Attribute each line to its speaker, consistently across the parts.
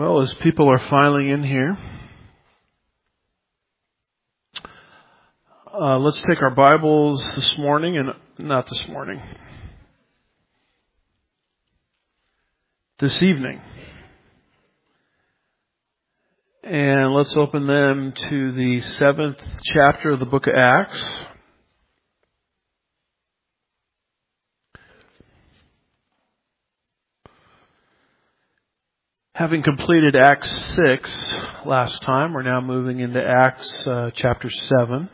Speaker 1: Well, as people are filing in here, let's take our Bibles this evening. And let's open them to the 7th chapter of the book of Acts. Having completed Acts 6 last time, we're now moving into Acts chapter 7.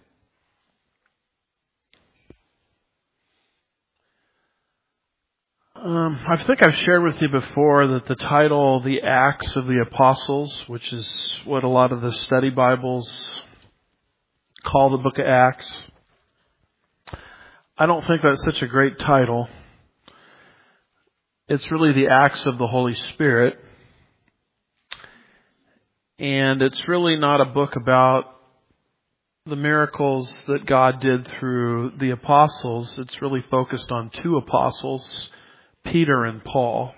Speaker 1: I think I've shared with you before that the title, The Acts of the Apostles, which is what a lot of the study Bibles call the book of Acts, I don't think that's such a great title. It's really the Acts of the Holy Spirit. And it's really not a book about the miracles that God did through the apostles. It's really focused on two apostles, Peter and Paul.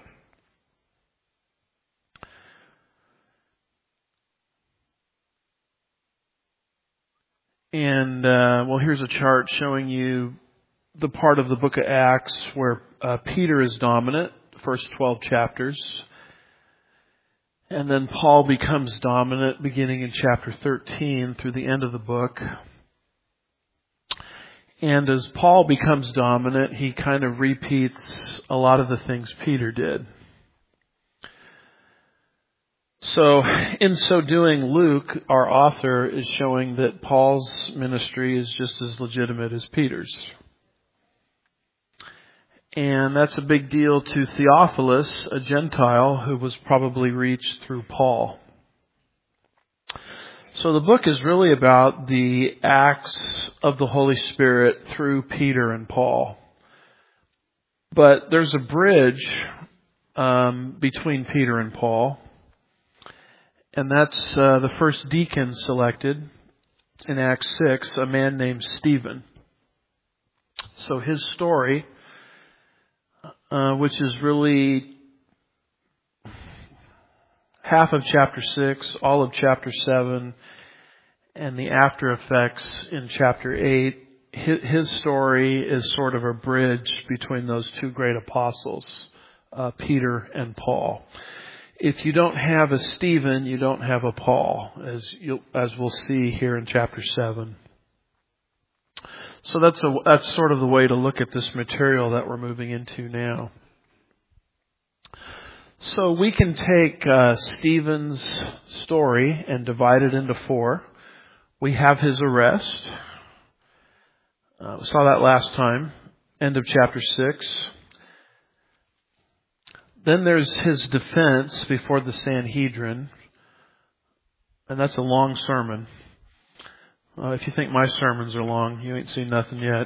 Speaker 1: And, here's a chart showing you the part of the book of Acts where Peter is dominant, the first 12 chapters. And then Paul becomes dominant beginning in chapter 13 through the end of the book. And as Paul becomes dominant, he kind of repeats a lot of the things Peter did. So, in so doing, Luke, our author, is showing that Paul's ministry is just as legitimate as Peter's. And that's a big deal to Theophilus, a Gentile who was probably reached through Paul. So the book is really about the acts of the Holy Spirit through Peter and Paul. But there's a bridge between Peter and Paul. And that's the first deacon selected in Acts 6, a man named Stephen. So his story, which is really half of chapter 6, all of chapter 7, and the after effects in chapter 8. His story is sort of a bridge between those two great apostles, Peter and Paul. If you don't have a Stephen, you don't have a Paul, as we'll see here in chapter 7. So that's sort of the way to look at this material that we're moving into now. So we can take Stephen's story and divide it into 4. We have his arrest. We saw that last time, end of chapter 6. Then there's his defense before the Sanhedrin, and that's a long sermon. If you think my sermons are long, you ain't seen nothing yet.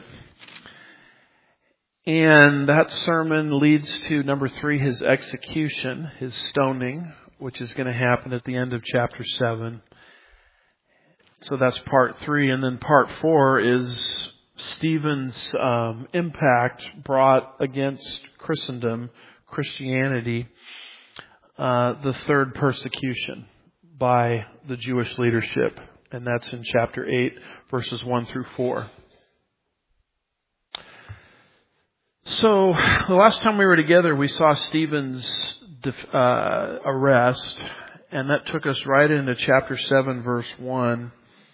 Speaker 1: And that sermon leads to number 3, his execution, his stoning, which is going to happen at the end of chapter 7. So that's part 3. And then part 4 is Stephen's impact brought against Christianity, the third persecution by the Jewish leadership. And that's in chapter 8, verses 1 through 4. So, the last time we were together, we saw Stephen's arrest, and that took us right into chapter 7, verse 1,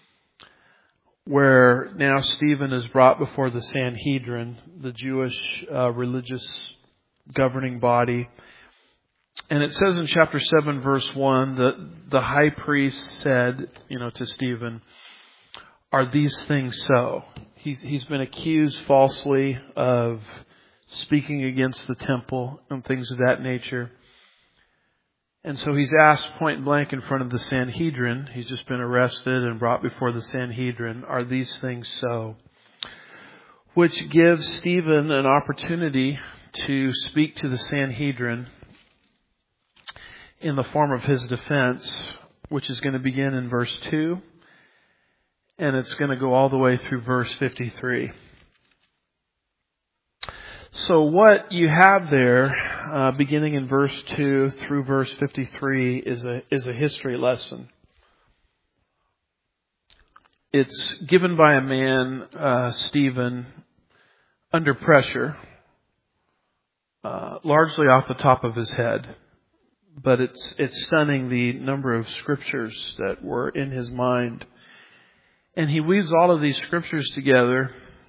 Speaker 1: where now Stephen is brought before the Sanhedrin, the Jewish religious governing body. And it says in chapter 7, verse 1, that the high priest said, to Stephen, "Are these things so?" He's been accused falsely of speaking against the temple and things of that nature. And so he's asked point blank in front of the Sanhedrin. He's just been arrested and brought before the Sanhedrin. "Are these things so?" Which gives Stephen an opportunity to speak to the Sanhedrin in the form of his defense, which is going to begin in verse 2, and it's going to go all the way through verse 53. So what you have there beginning in verse 2 through verse 53, is a history lesson. It's given by a man, Stephen, under pressure, largely off the top of his head. But it's stunning the number of scriptures that were in his mind. And he weaves all of these scriptures together,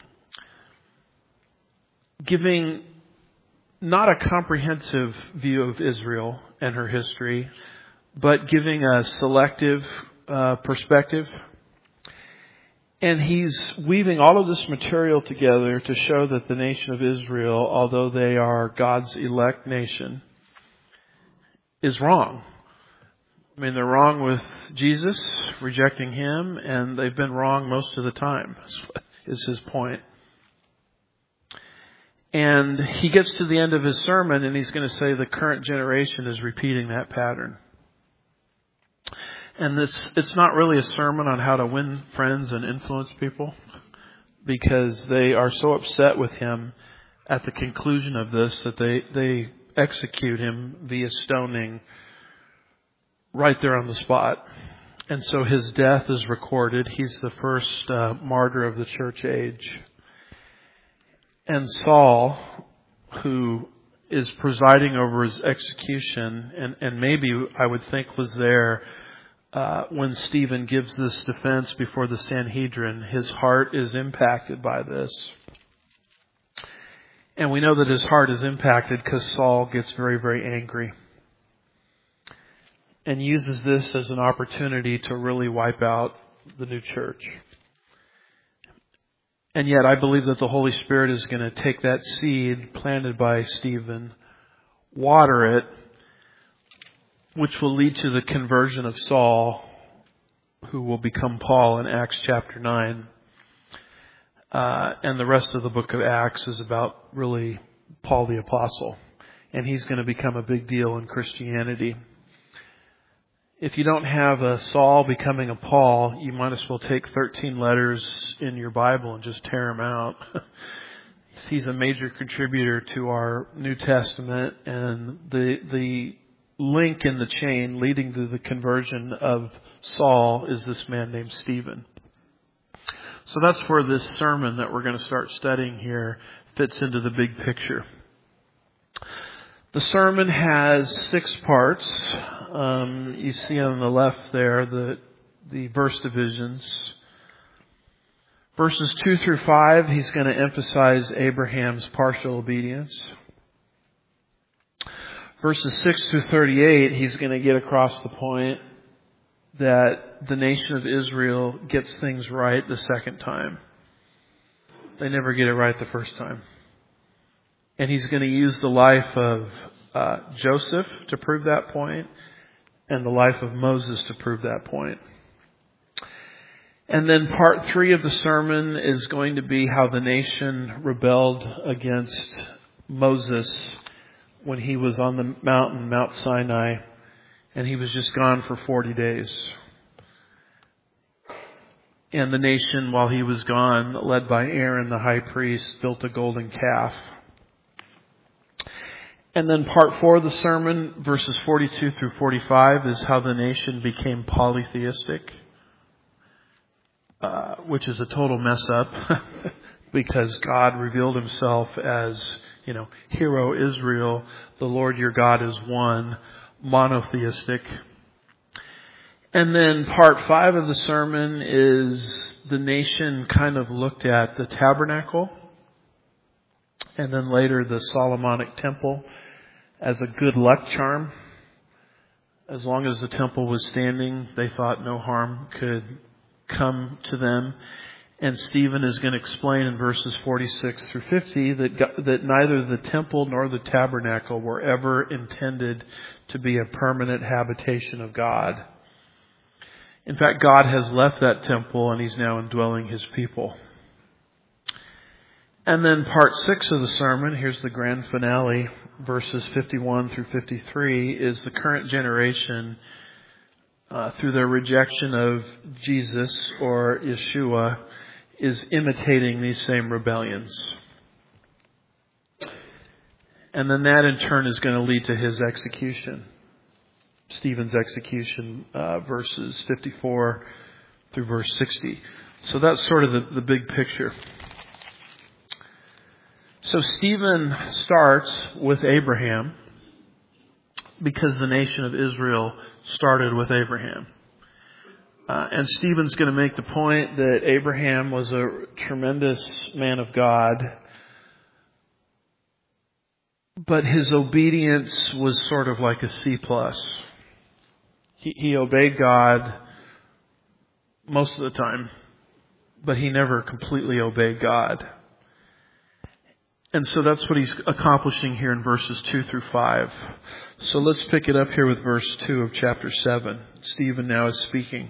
Speaker 1: giving not a comprehensive view of Israel and her history, but giving a selective perspective. And he's weaving all of this material together to show that the nation of Israel, although they are God's elect nation, is wrong. I mean, they're wrong with Jesus, rejecting Him, and they've been wrong most of the time, is his point. And he gets to the end of his sermon and he's going to say the current generation is repeating that pattern. And it's not really a sermon on how to win friends and influence people, because they are so upset with him at the conclusion of this that they execute him via stoning right there on the spot. And so his death is recorded. He's the first martyr of the church age. And Saul, who is presiding over his execution, and maybe I would think was there when Stephen gives this defense before the Sanhedrin, his heart is impacted by this. And we know that his heart is impacted because Saul gets very, very angry and uses this as an opportunity to really wipe out the new church. And yet I believe that the Holy Spirit is going to take that seed planted by Stephen, water it, which will lead to the conversion of Saul, who will become Paul in Acts chapter 9. And the rest of the book of Acts is about really Paul the Apostle. And he's going to become a big deal in Christianity. If you don't have a Saul becoming a Paul, you might as well take 13 letters in your Bible and just tear them out. He's a major contributor to our New Testament, and the link in the chain leading to the conversion of Saul is this man named Stephen. So that's where this sermon that we're going to start studying here fits into the big picture. The sermon has 6 parts. You see on the left there the verse divisions. Verses 2 through 5, he's going to emphasize Abraham's partial obedience. Verses 6 through 38, he's going to get across the point that the nation of Israel gets things right the second time. They never get it right the first time. And he's going to use the life of Joseph to prove that point, and the life of Moses to prove that point. And then part 3 of the sermon is going to be how the nation rebelled against Moses when he was on the mountain, Mount Sinai, and he was just gone for 40 days. And the nation, while he was gone, led by Aaron the high priest, built a golden calf. And then part 4 of the sermon, verses 42 through 45, is how the nation became polytheistic, which is a total mess up because God revealed himself as, Hero Israel, the Lord your God is one, monotheistic. And then part 5 of the sermon is the nation kind of looked at the tabernacle and then later the Solomonic temple as a good luck charm. As long as the temple was standing, they thought no harm could come to them. And Stephen is going to explain in verses 46 through 50 that neither the temple nor the tabernacle were ever intended to be a permanent habitation of God. In fact, God has left that temple and he's now indwelling his people. And then part 6 of the sermon, here's the grand finale, verses 51 through 53, is the current generation, through their rejection of Jesus or Yeshua, is imitating these same rebellions. And then that in turn is going to lead to his execution. Stephen's execution, verses 54 through verse 60. So that's sort of the big picture. So Stephen starts with Abraham because the nation of Israel started with Abraham. And Stephen's going to make the point that Abraham was a tremendous man of God, but his obedience was sort of like a C+. He obeyed God most of the time, but he never completely obeyed God. And so that's what he's accomplishing here in verses 2 through 5. So let's pick it up here with verse 2 of chapter 7. Stephen now is speaking.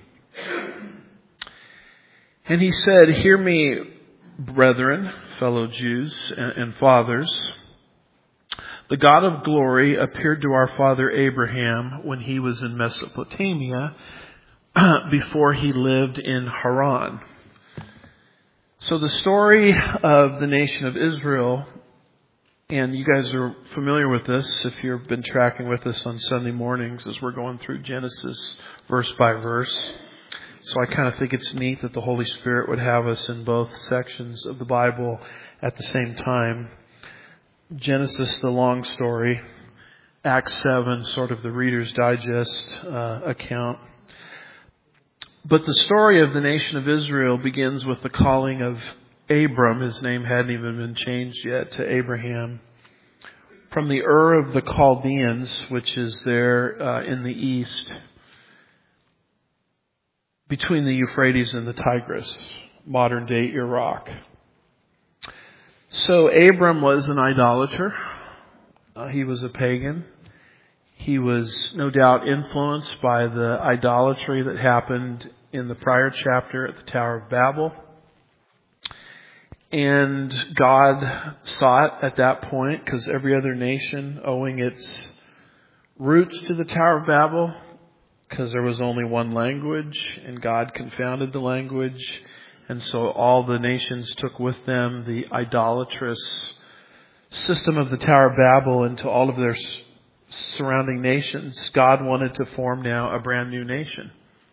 Speaker 1: And he said, "Hear me, brethren, fellow Jews and fathers. The God of glory appeared to our father Abraham when he was in Mesopotamia, before he lived in Haran." So the story of the nation of Israel, and you guys are familiar with this if you've been tracking with us on Sunday mornings as we're going through Genesis verse by verse. So I kind of think it's neat that the Holy Spirit would have us in both sections of the Bible at the same time. Genesis, the long story. Acts 7, sort of the Reader's Digest account. But the story of the nation of Israel begins with the calling of Abram. His name hadn't even been changed yet to Abraham. From the Ur of the Chaldeans, which is there in the east, between the Euphrates and the Tigris, modern day Iraq. So Abram was an idolater. He was a pagan. He was no doubt influenced by the idolatry that happened in the prior chapter at the Tower of Babel. And God saw it at that point, because every other nation owing its roots to the Tower of Babel, because there was only one language, and God confounded the language. And so all the nations took with them the idolatrous system of the Tower of Babel into all of their surrounding nations. God wanted to form now a brand new nation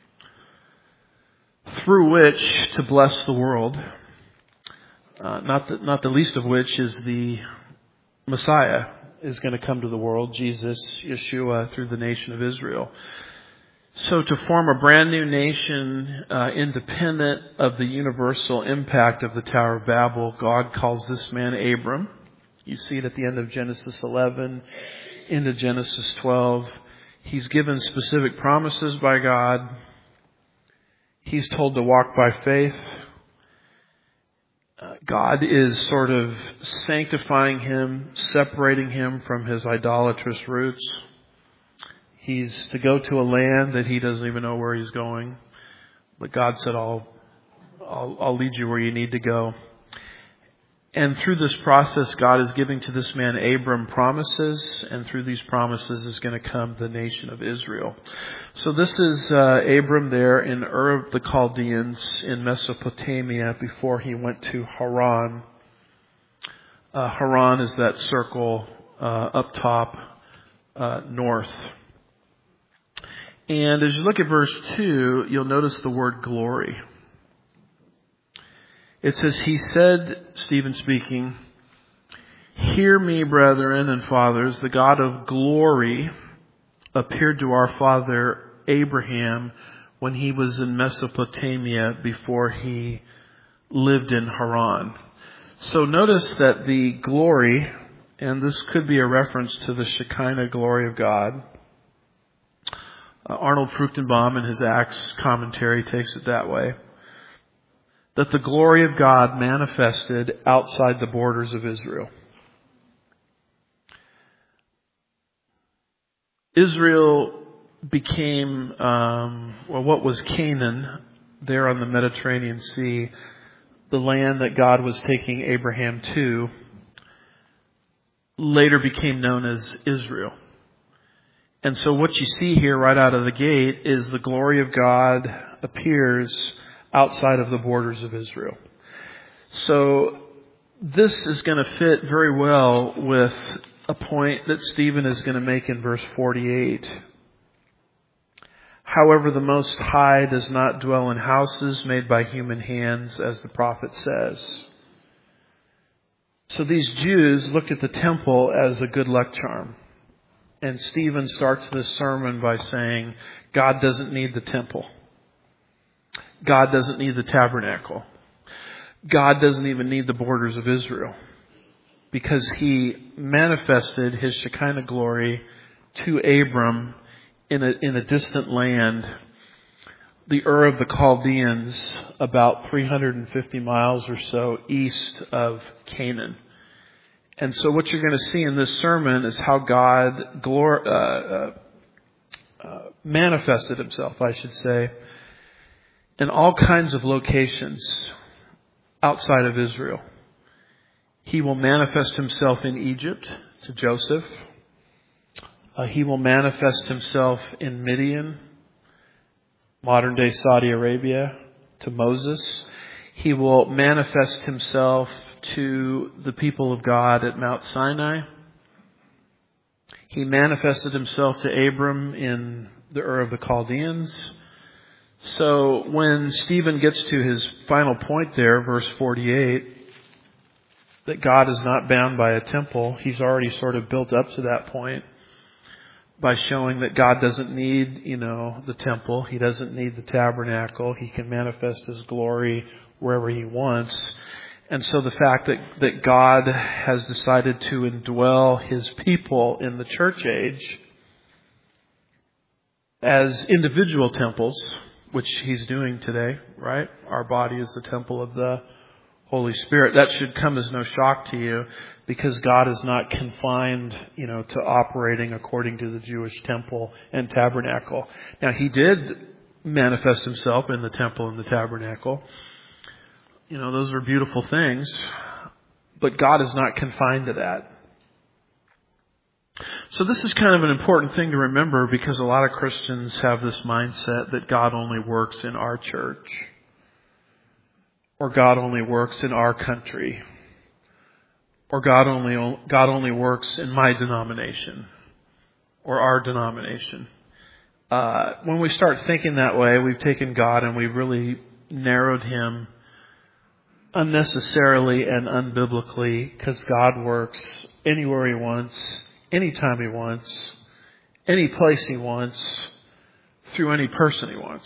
Speaker 1: through which to bless the world, not the least of which is the Messiah is going to come to the world, Jesus, Yeshua, through the nation of Israel. So to form a brand new nation, independent of the universal impact of the Tower of Babel, God calls this man Abram. You see it at the end of Genesis 11 into Genesis 12. He's given specific promises by God. He's told to walk by faith. God is sort of sanctifying him, separating him from his idolatrous roots. He's to go to a land that he doesn't even know where he's going. But God said, I'll lead you where you need to go. And through this process, God is giving to this man Abram promises, and through these promises is going to come the nation of Israel. So this is Abram there in Ur of the Chaldeans in Mesopotamia before he went to Haran. Haran is that circle up top north. And as you look at verse 2, you'll notice the word glory. It says, he said, Stephen speaking, "Hear me, brethren and fathers, the God of glory appeared to our father Abraham when he was in Mesopotamia before he lived in Haran." So notice that the glory, and this could be a reference to the Shekinah glory of God. Arnold Fruchtenbaum in his Acts commentary takes it that way. That the glory of God manifested outside the borders of Israel. Israel became, what was Canaan there on the Mediterranean Sea, the land that God was taking Abraham to, later became known as Israel. And so what you see here right out of the gate is the glory of God appears outside of the borders of Israel. So this is going to fit very well with a point that Stephen is going to make in verse 48. However, the Most High does not dwell in houses made by human hands, as the prophet says. So these Jews looked at the temple as a good luck charm. And Stephen starts this sermon by saying, God doesn't need the temple. God doesn't need the tabernacle. God doesn't even need the borders of Israel. Because He manifested His Shekinah glory to Abram in a distant land, the Ur of the Chaldeans, about 350 miles or so east of Canaan. And so what you're going to see in this sermon is how God manifested Himself, I should say, in all kinds of locations outside of Israel. He will manifest Himself in Egypt to Joseph. He will manifest Himself in Midian, modern day Saudi Arabia, to Moses. He will manifest Himself to the people of God at Mount Sinai. He manifested Himself to Abram in the Ur of the Chaldeans. So when Stephen gets to his final point there, verse 48, that God is not bound by a temple, he's already sort of built up to that point by showing that God doesn't need, the temple. He doesn't need the tabernacle. He can manifest His glory wherever He wants. And so the fact that God has decided to indwell His people in the church age as individual temples, which He's doing today, right? Our body is the temple of the Holy Spirit. That should come as no shock to you, because God is not confined, to operating according to the Jewish temple and tabernacle. Now, He did manifest Himself in the temple and the tabernacle. Those are beautiful things, but God is not confined to that. So this is kind of an important thing to remember, because a lot of Christians have this mindset that God only works in our church, or God only works in our country, or God only works in my denomination or our denomination. When we start thinking that way, we've taken God and we've really narrowed Him unnecessarily and unbiblically, because God works anywhere He wants, anytime He wants, any place He wants, through any person He wants.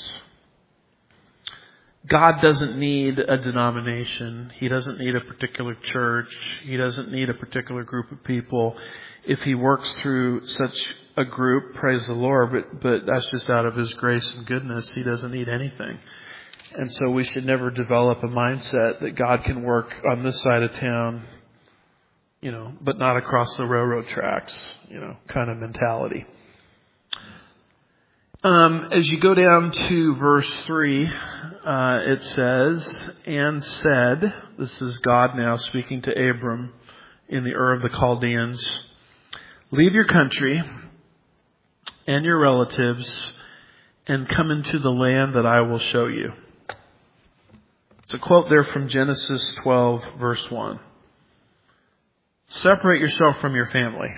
Speaker 1: God doesn't need a denomination. He doesn't need a particular church. He doesn't need a particular group of people. If He works through such a group, praise the Lord, but that's just out of His grace and goodness. He doesn't need anything. And so we should never develop a mindset that God can work on this side of town, but not across the railroad tracks, kind of mentality. As you go down to verse 3, it says, and said, this is God now speaking to Abram in the Ur of the Chaldeans, leave your country and your relatives and come into the land that I will show you. It's a quote there from Genesis 12, verse 1. Separate yourself from your family.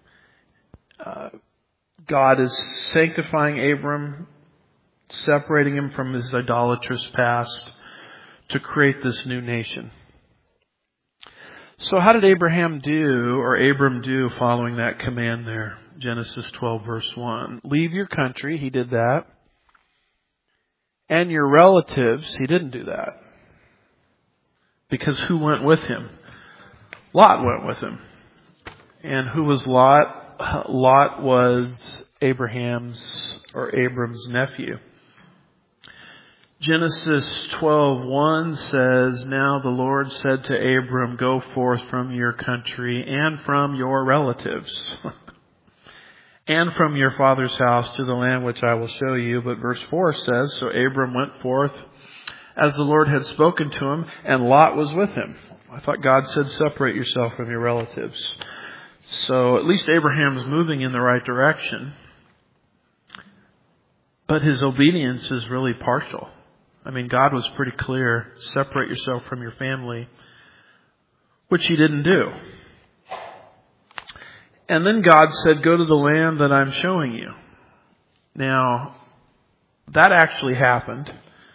Speaker 1: God is sanctifying Abram, separating him from his idolatrous past to create this new nation. So how did Abram do following that command there? Genesis 12, verse 1. Leave your country. He did that. And your relatives. He didn't do that. Because who went with him? Lot went with him. And who was Lot? Lot was Abram's nephew. Genesis 12:1 says, now the Lord said to Abram, go forth from your country and from your relatives and from your father's house to the land which I will show you. But verse 4 says, so Abram went forth as the Lord had spoken to him, and Lot was with him. I thought God said, separate yourself from your relatives. So at least Abraham's moving in the right direction. But his obedience is really partial. I mean, God was pretty clear, separate yourself from your family, which he didn't do. And then God said, go to the land that I'm showing you. Now, that actually happened.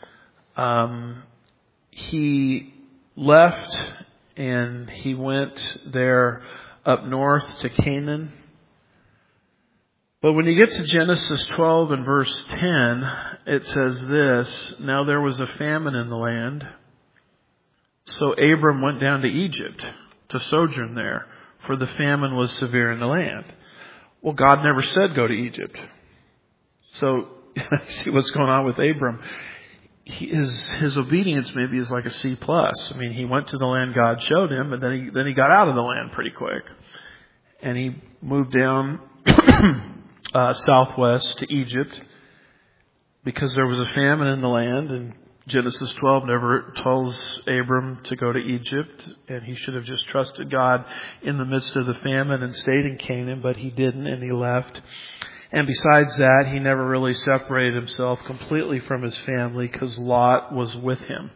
Speaker 1: He left and he went there up north to Canaan. But when you get to Genesis 12 and verse 10, it says this, now there was a famine in the land. So Abram went down to Egypt to sojourn there, for the famine was severe in the land. Well, God never said go to Egypt. So, see what's going on with Abram. His obedience maybe is like a C+. I mean, he went to the land God showed him, but then he got out of the land pretty quick. And he moved down southwest to Egypt because there was a famine in the land, and Genesis 12 never tells Abram to go to Egypt, and he should have just trusted God in the midst of the famine and stayed in Canaan, but he didn't, and he left. And besides that, he never really separated himself completely from his family because Lot was with him.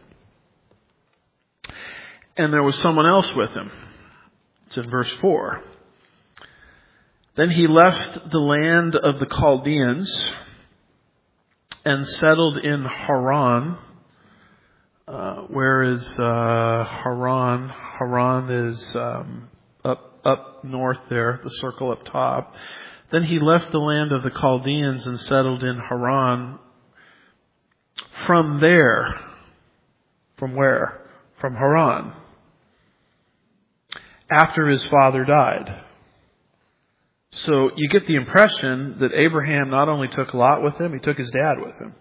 Speaker 1: And there was someone else with him. It's in verse 4. Then he left the land of the Chaldeans and settled in Haran. Where is Haran? Haran is up north there, the circle up top. Then he left the land of the Chaldeans and settled in Haran. From there, from where? From Haran. After his father died. So you get the impression that Abraham not only took Lot with him, he took his dad with him.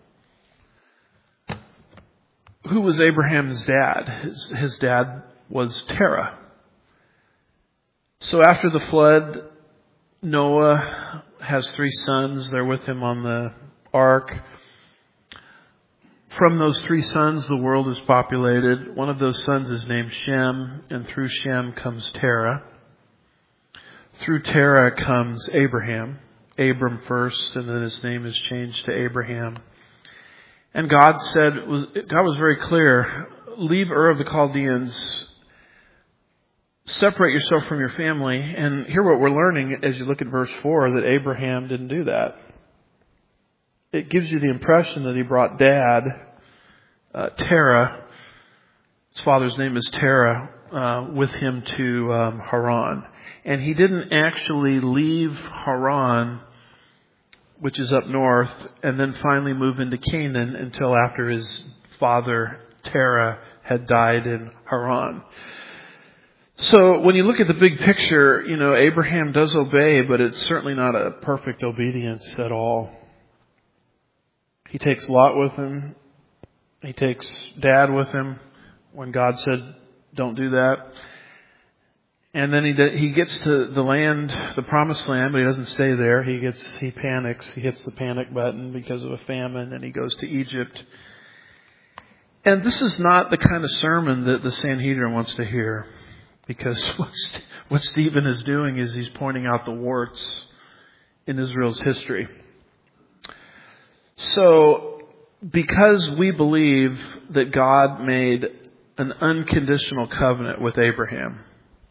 Speaker 1: Who was Abraham's dad? His dad was Terah. So after the flood, Noah has 3 sons. They're with him on the ark. From those 3 sons, the world is populated. One of those sons is named Shem, and through Shem comes Terah. Through Terah comes Abraham. Abram first, and then his name is changed to Abraham. And God was very clear, leave Ur of the Chaldeans, separate yourself from your family. And here what we're learning as you look at verse 4, that Abraham didn't do that. It gives you the impression that he brought dad, Terah, his father's name is Terah, with him to Haran. And he didn't actually leave Haran, which is up north, and then finally move into Canaan until after his father, Terah, had died in Haran. So when you look at the big picture, Abraham does obey, but it's certainly not a perfect obedience at all. He takes Lot with him. He takes dad with him when God said, don't do that. And then he gets to the land, the promised land, but he doesn't stay there. He panics. He hits the panic button because of a famine, and he goes to Egypt. And this is not the kind of sermon that the Sanhedrin wants to hear, because what Stephen is doing is he's pointing out the warts in Israel's history. So, because we believe that God made an unconditional covenant with Abraham,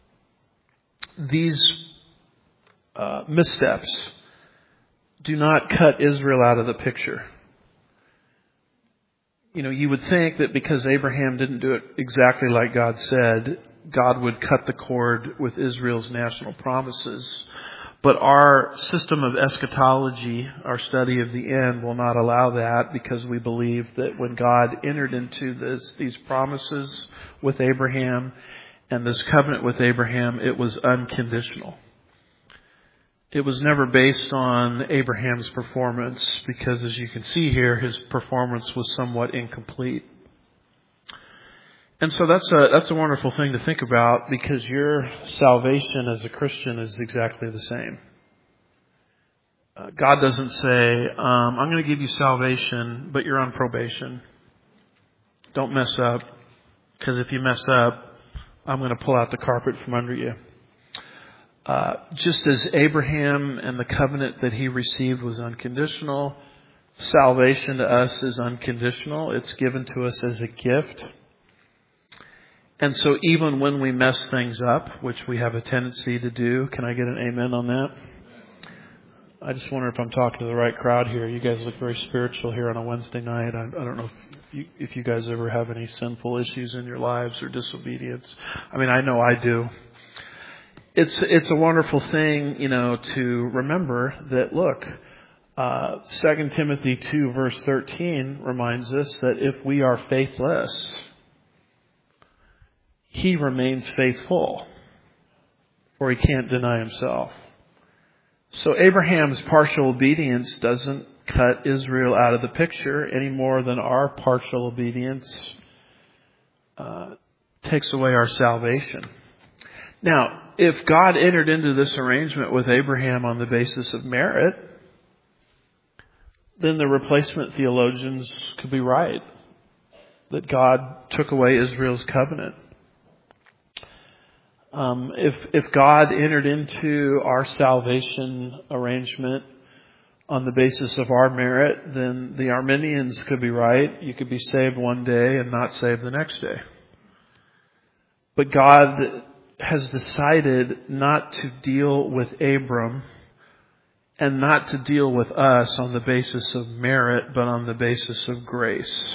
Speaker 1: these missteps do not cut Israel out of the picture. You would think that because Abraham didn't do it exactly like God said, God would cut the cord with Israel's national promises. But our system of eschatology, our study of the end, will not allow that, because we believe that when God entered into these promises with Abraham and this covenant with Abraham, it was unconditional. It was never based on Abraham's performance, because as you can see here, his performance was somewhat incomplete. And so that's a wonderful thing to think about, because your salvation as a Christian is exactly the same. God doesn't say, I'm going to give you salvation, but you're on probation. Don't mess up, because if you mess up, I'm going to pull out the carpet from under you. Just as Abraham and the covenant that he received was unconditional, salvation to us is unconditional. It's given to us as a gift. And so even when we mess things up, which we have a tendency to do, can I get an amen on that? I just wonder if I'm talking to the right crowd here. You guys look very spiritual here on a Wednesday night. I don't know if you guys ever have any sinful issues in your lives or disobedience. I mean, I know I do. It's a wonderful thing, to remember that, look, 2 Timothy 2 verse 13 reminds us that if we are faithless, He remains faithful, for He can't deny Himself. So Abraham's partial obedience doesn't cut Israel out of the picture any more than our partial obedience takes away our salvation. Now, if God entered into this arrangement with Abraham on the basis of merit, then the replacement theologians could be right, that God took away Israel's covenant. If God entered into our salvation arrangement on the basis of our merit, then the Arminians could be right. You could be saved one day and not saved the next day. But God has decided not to deal with Abram and not to deal with us on the basis of merit, but on the basis of grace.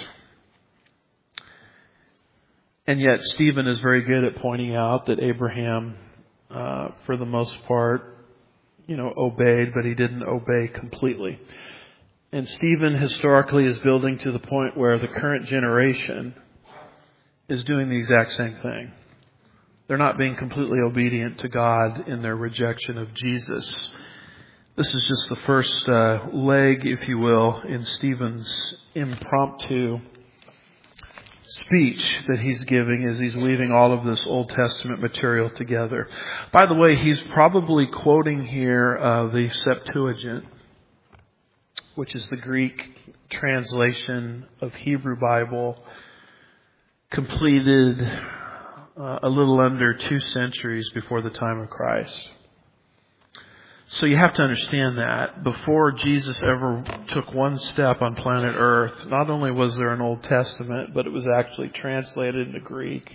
Speaker 1: And yet Stephen is very good at pointing out that Abraham, for the most part, obeyed, but he didn't obey completely. And Stephen historically is building to the point where the current generation is doing the exact same thing. They're not being completely obedient to God in their rejection of Jesus. This is just the first leg, if you will, in Stephen's impromptu speech that he's giving as he's weaving all of this Old Testament material together. By the way, he's probably quoting here the Septuagint, which is the Greek translation of Hebrew Bible, completed a little under 2 centuries before the time of Christ. So you have to understand that before Jesus ever took one step on planet Earth, not only was there an Old Testament, but it was actually translated into Greek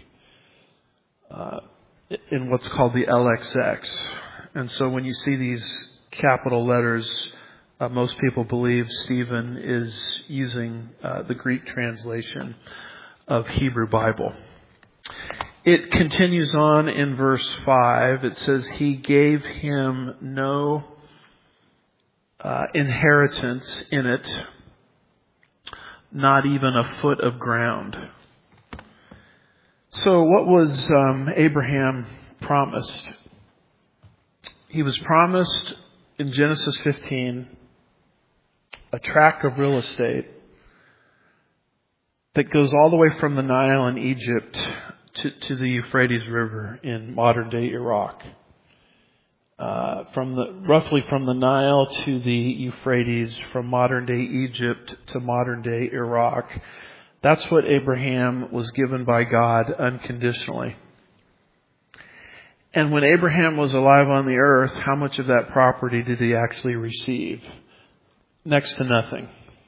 Speaker 1: in what's called the LXX. And so when you see these capital letters, most people believe Stephen is using the Greek translation of Hebrew Bible. It continues on in verse 5. It says, He gave him no inheritance in it, not even a foot of ground. So what was Abraham promised? He was promised in Genesis 15 a tract of real estate that goes all the way from the Nile in Egypt to the Euphrates River in modern-day Iraq. Roughly from the Nile to the Euphrates, from modern-day Egypt to modern-day Iraq. That's what Abraham was given by God unconditionally. And when Abraham was alive on the earth, how much of that property did he actually receive? Next to nothing.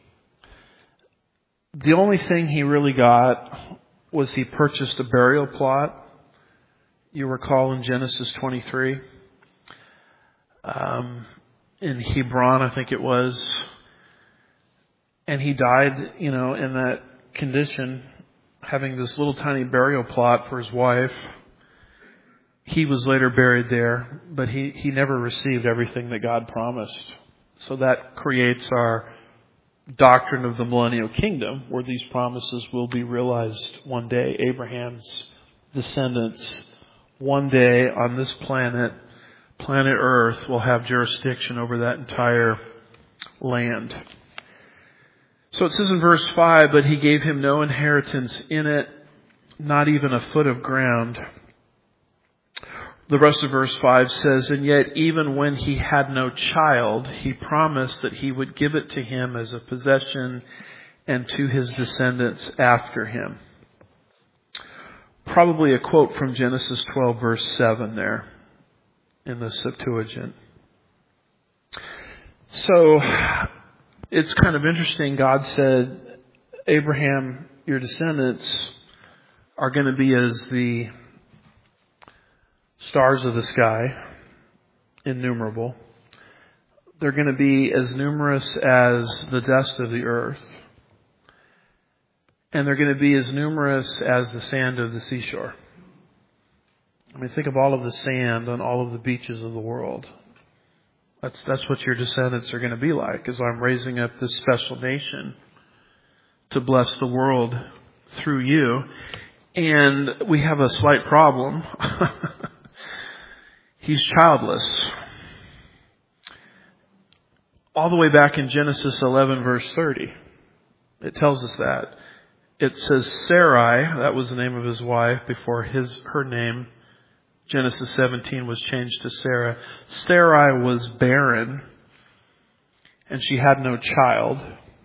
Speaker 1: The only thing he really got was he purchased a burial plot. You recall in Genesis 23. In Hebron, I think it was. And he died, in that condition, having this little tiny burial plot for his wife. He was later buried there, but he never received everything that God promised. So that creates our doctrine of the millennial kingdom, where these promises will be realized one day. Abraham's descendants, one day on this planet Earth, will have jurisdiction over that entire land. So it says in verse 5, but he gave him no inheritance in it, not even a foot of ground. The rest of verse 5 says, and yet even when he had no child, he promised that he would give it to him as a possession and to his descendants after him. Probably a quote from Genesis 12 verse 7 there in the Septuagint. So it's kind of interesting. God said, Abraham, your descendants are going to be as the stars of the sky, innumerable. They're going to be as numerous as the dust of the earth. And they're going to be as numerous as the sand of the seashore. I mean, think of all of the sand on all of the beaches of the world. That's what your descendants are going to be like, as I'm raising up this special nation to bless the world through you. And we have a slight problem. He's childless. All the way back in Genesis 11, verse 30, it tells us that. It says Sarai, that was the name of his wife before her name, Genesis 17, was changed to Sarah. Sarai was barren, and she had no child.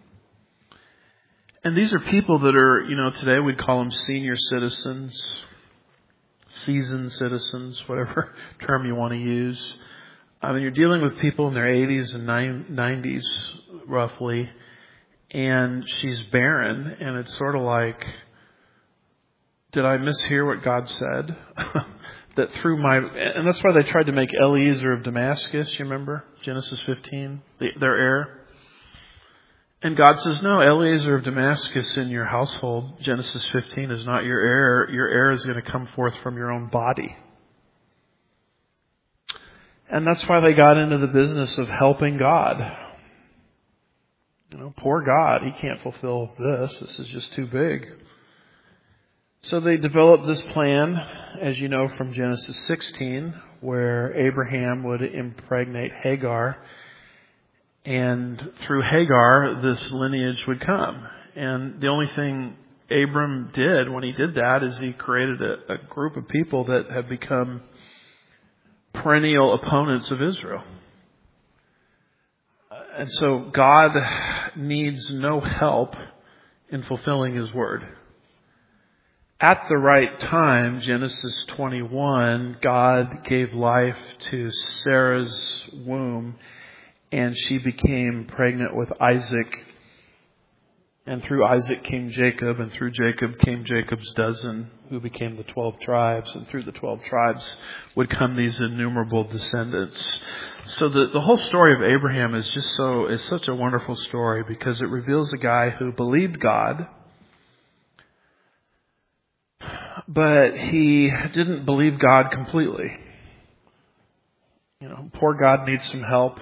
Speaker 1: And these are people that are, today we'd call them senior citizens, seasoned citizens, whatever term you want to use. I mean, you're dealing with people in their 80s and 90s, roughly. And she's barren, and it's sort of like, did I mishear what God said? That and that's why they tried to make Eliezer of Damascus, you remember? Genesis 15, their heir. And God says, no, Eliezer of Damascus in your household, Genesis 15, is not your heir. Your heir is going to come forth from your own body. And that's why they got into the business of helping God. Poor God, he can't fulfill this. This is just too big. So they developed this plan, as you know, from Genesis 16, where Abraham would impregnate Hagar. And through Hagar, this lineage would come. And the only thing Abram did when he did that is he created a group of people that have become perennial opponents of Israel. And so God needs no help in fulfilling His word. At the right time, Genesis 21, God gave life to Sarah's womb, and she became pregnant with Isaac. And through Isaac came Jacob, and through Jacob came Jacob's dozen, who became the 12 tribes. And through the 12 tribes would come these innumerable descendants. So the whole story of Abraham is such a wonderful story, because it reveals a guy who believed God, but he didn't believe God completely. Poor God needs some help.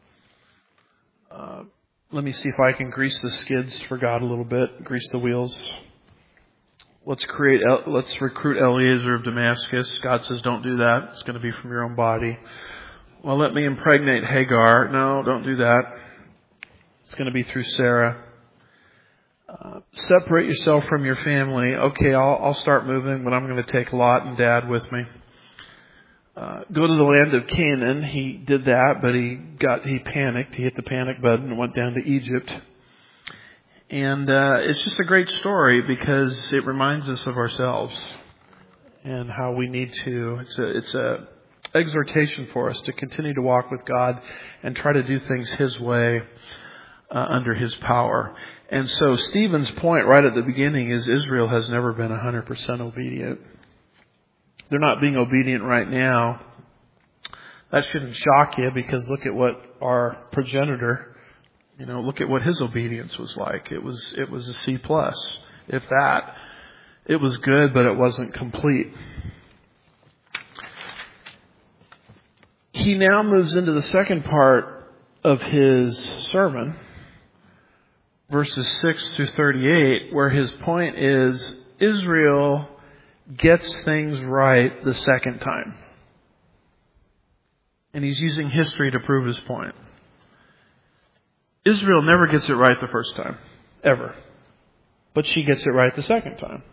Speaker 1: Let me see if I can grease the skids for God a little bit, grease the wheels. Let's recruit Eliezer of Damascus. God says, don't do that. It's going to be from your own body. Well, let me impregnate Hagar. No, don't do that. It's going to be through Sarah. Separate yourself from your family. Okay, I'll start moving, but I'm going to take Lot and Dad with me. Go to the land of Canaan. He did that, but he panicked. He hit the panic button and went down to Egypt. And it's just a great story, because it reminds us of ourselves and how we need to. It's a exhortation for us to continue to walk with God and try to do things His way, under His power. And so Stephen's point right at the beginning is Israel has never been 100% obedient. They're not being obedient right now. That shouldn't shock you, because look at what our progenitor, look at what his obedience was like. It was a C+, if that. It was good, but it wasn't complete. He now moves into the second part of his sermon, verses 6 through 38, where his point is Israel gets things right the second time. And he's using history to prove his point. Israel never gets it right the first time, ever. But she gets it right the second time.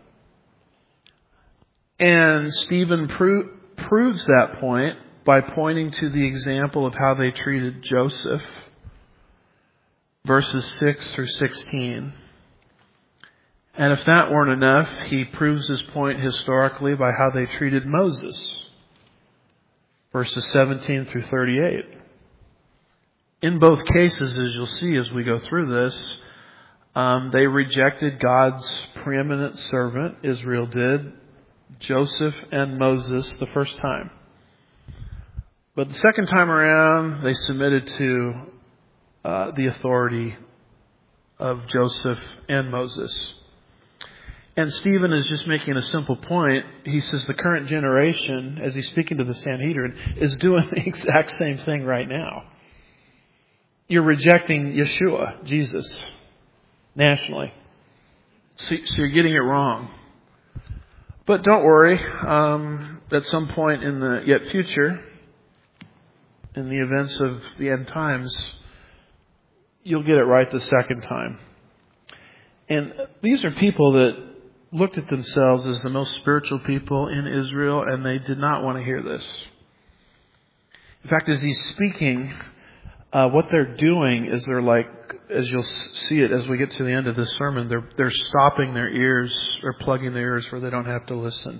Speaker 1: And Stephen proves that point by pointing to the example of how they treated Joseph, verses 6 through 16. And if that weren't enough, he proves his point historically by how they treated Moses, verses 17 through 38. In both cases, as you'll see as we go through this, They rejected God's preeminent servant, Israel did, Joseph and Moses, the first time. But the second time around, they submitted to the authority of Joseph and Moses. And Stephen is just making a simple point. He says the current generation, as he's speaking to the Sanhedrin, is doing the exact same thing right now. You're rejecting Yeshua, Jesus, nationally. So you're getting it wrong. But don't worry. At some point in the yet future, in the events of the end times, you'll get it right the second time. And these are people that looked at themselves as the most spiritual people in Israel, and they did not want to hear this. In fact, as he's speaking, what they're doing is they're like, as you'll see it as we get to the end of this sermon, they're stopping their ears or plugging their ears where they don't have to listen.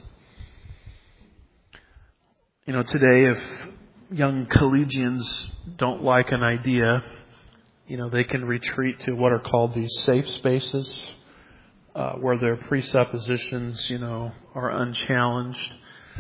Speaker 1: You know, today if young collegians don't like an idea, you know, they can retreat to what are called these safe spaces, where their presuppositions, you know, are unchallenged.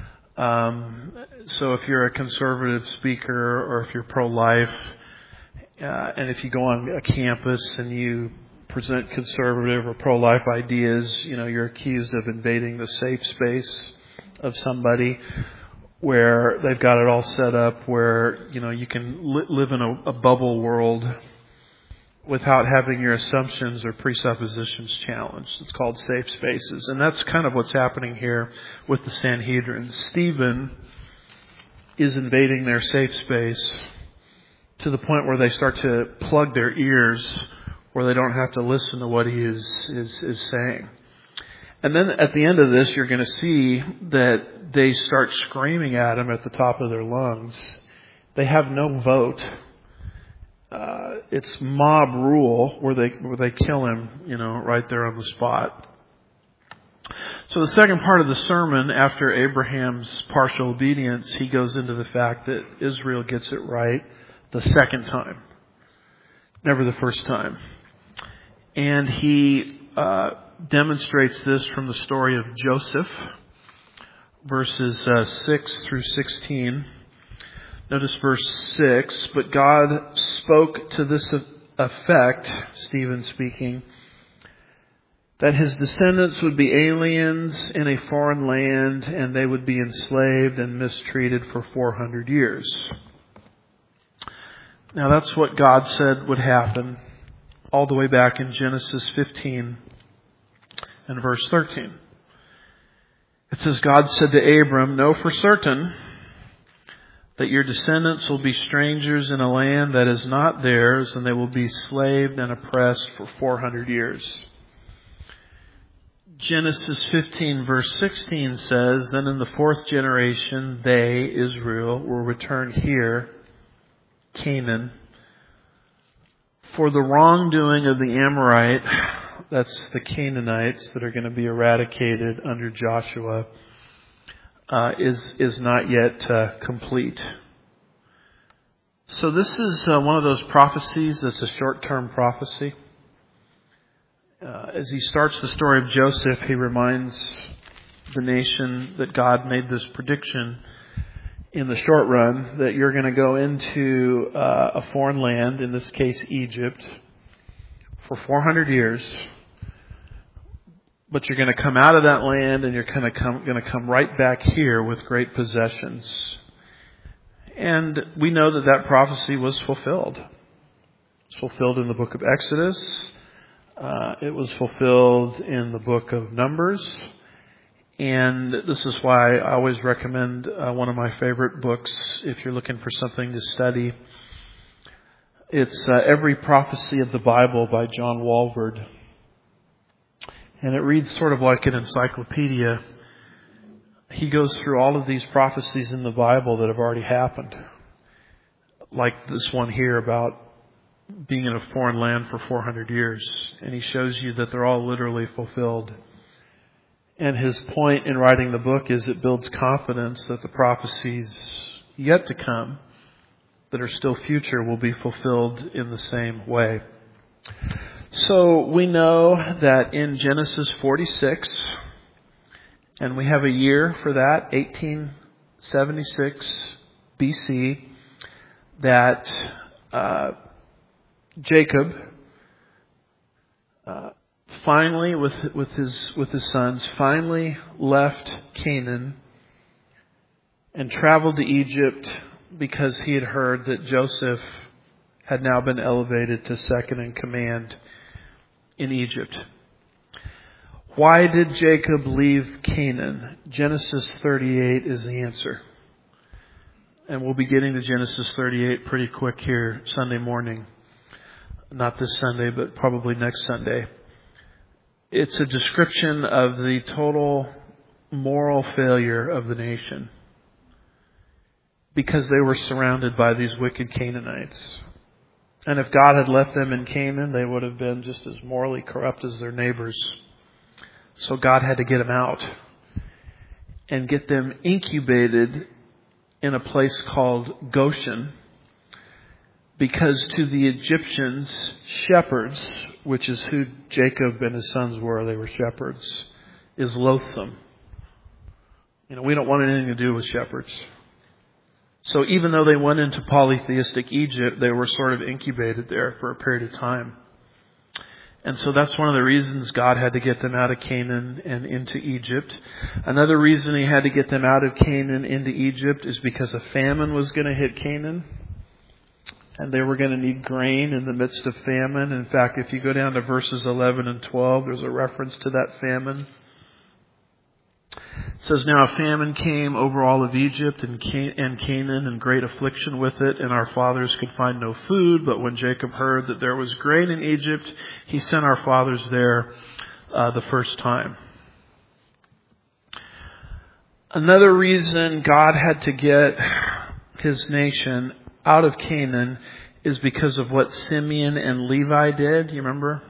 Speaker 1: So if you're a conservative speaker or if you're pro-life, and if you go on a campus and you present conservative or pro-life ideas, you know, you're accused of invading the safe space of somebody where they've got it all set up where, you know, you can live in a bubble world without having your assumptions or presuppositions challenged. It's called safe spaces. And that's kind of what's happening here with the Sanhedrin. Stephen is invading their safe space to the point where they start to plug their ears where they don't have to listen to what he is saying. And then at the end of this, you're going to see that they start screaming at him at the top of their lungs. They have no vote. It's mob rule where they kill him, you know, right there on the spot. So the second part of the sermon, after Abraham's partial obedience, he goes into the fact that Israel gets it right the second time, never the first time. And he demonstrates this from the story of Joseph, verses 6 through 16. Notice verse 6, but God spoke to this effect, Stephen speaking, that his descendants would be aliens in a foreign land and they would be enslaved and mistreated for 400 years. Now that's what God said would happen all the way back in Genesis 15 and verse 13. It says, God said to Abram, know for certain that your descendants will be strangers in a land that is not theirs, and they will be slaved and oppressed for 400 years. Genesis 15 verse 16 says, then in the fourth generation, they, Israel, will return here, Canaan, for the wrongdoing of the Amorite, that's the Canaanites that are going to be eradicated under Joshua, is not yet complete. So this is one of those prophecies that's a short-term prophecy. As he starts the story of Joseph, he reminds the nation that God made this prediction in the short run, that you're going to go into a foreign land, in this case Egypt, for 400 years. But you're going to come out of that land and you're going to come right back here with great possessions. And we know that prophecy was fulfilled. It's fulfilled in the book of Exodus. It was fulfilled in the book of Numbers. And this is why I always recommend one of my favorite books if you're looking for something to study. It's Every Prophecy of the Bible by John Walvoord. And it reads sort of like an encyclopedia. He goes through all of these prophecies in the Bible that have already happened. Like this one here about being in a foreign land for 400 years. And he shows you that they're all literally fulfilled. And his point in writing the book is it builds confidence that the prophecies yet to come, that are still future, will be fulfilled in the same way. So we know that in Genesis 46, and we have a year for that, 1876 BC, that Jacob finally, with his sons, finally left Canaan and traveled to Egypt because he had heard that Joseph had now been elevated to second in command in Egypt. Why did Jacob leave Canaan? Genesis 38 is the answer. And we'll be getting to Genesis 38 pretty quick here Sunday morning. Not this Sunday, but probably next Sunday. It's a description of the total moral failure of the nation, because they were surrounded by these wicked Canaanites. And if God had left them in Canaan, they would have been just as morally corrupt as their neighbors. So God had to get them out and get them incubated in a place called Goshen, because to the Egyptians, shepherds, which is who Jacob and his sons were, they were shepherds, is loathsome. We don't want anything to do with shepherds. So even though they went into polytheistic Egypt, they were sort of incubated there for a period of time. And so that's one of the reasons God had to get them out of Canaan and into Egypt. Another reason he had to get them out of Canaan into Egypt is because a famine was going to hit Canaan. And they were going to need grain in the midst of famine. In fact, if you go down to verses 11 and 12, there's a reference to that famine. It says, "Now a famine came over all of Egypt and Canaan, and great affliction with it, and our fathers could find no food. But when Jacob heard that there was grain in Egypt, he sent our fathers there the first time." Another reason God had to get his nation out of Canaan is because of what Simeon and Levi did. You remember?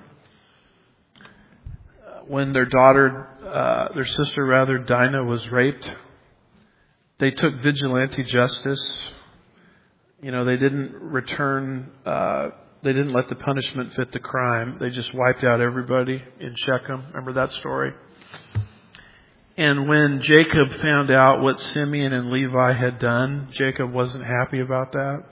Speaker 1: When their sister Dinah was raped, they took vigilante justice. They didn't they didn't let the punishment fit the crime. They just wiped out everybody in Shechem. Remember that story? And when Jacob found out what Simeon and Levi had done, Jacob wasn't happy about that.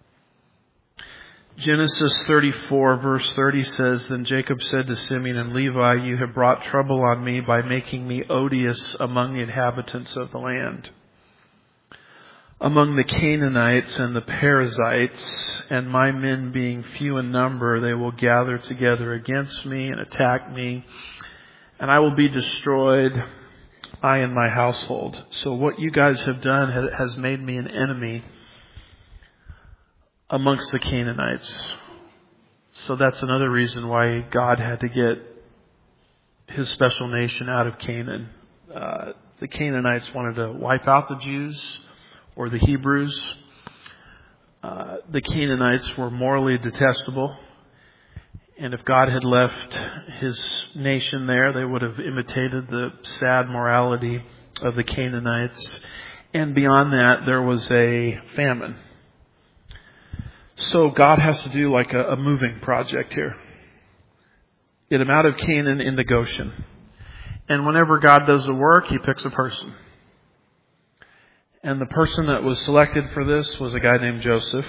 Speaker 1: Genesis 34 verse 30 says, "Then Jacob said to Simeon and Levi, 'You have brought trouble on me by making me odious among the inhabitants of the land. Among the Canaanites and the Perizzites, and my men being few in number, they will gather together against me and attack me, and I will be destroyed, I and my household. So what you guys have done has made me an enemy amongst the Canaanites.'" So that's another reason why God had to get his special nation out of Canaan. The Canaanites wanted to wipe out the Jews or the Hebrews. The Canaanites were morally detestable. And if God had left his nation there, they would have imitated the sad morality of the Canaanites. And beyond that, there was a famine. So God has to do like a moving project here. Get them out of Canaan into Goshen. And whenever God does the work, he picks a person. And the person that was selected for this was a guy named Joseph.